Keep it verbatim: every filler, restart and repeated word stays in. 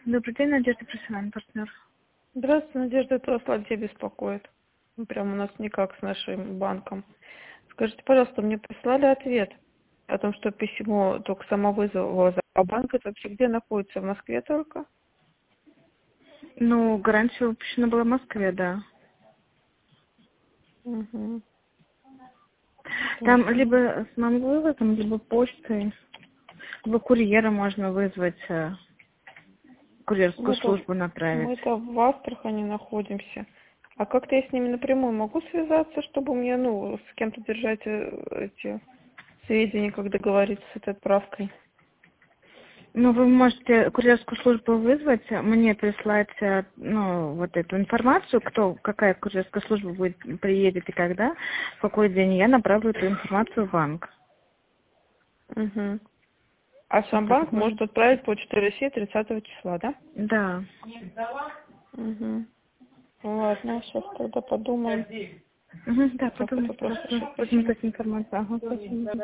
Добрый день, Надежда Профессиональный партнер. Здравствуйте, Надежда, это вас Ладья беспокоит. Ну, прям у нас никак с нашим банком. Скажите, пожалуйста, мне прислали ответ о том, что письмо только самовызова, а банк это вообще где находится? В Москве только? Ну, гарантия выпущена была в Москве, да. Угу. Там либо с самовывозом, либо почтой, либо курьера можно вызвать, э, курьерскую Мы-то, службу направить. мы-то в Астрахани находимся. А как-то я с ними напрямую могу связаться, чтобы мне, ну, с кем-то держать э, эти сведения, как договориться с этой отправкой? Ну, вы можете курьерскую службу вызвать, мне прислать, э, ну, вот эту информацию, кто, какая курьерская служба будет, приедет и когда, в какой день, я направлю эту информацию в банк. Угу. А Вот сам так банк вот можно. может отправить почтой России тридцатого числа, да? Да. Угу. Ладно, сейчас тогда подумаем. Угу, да, Как это подумайте, просто просто решить письмо. посмотреть информацию. Ага, спасибо.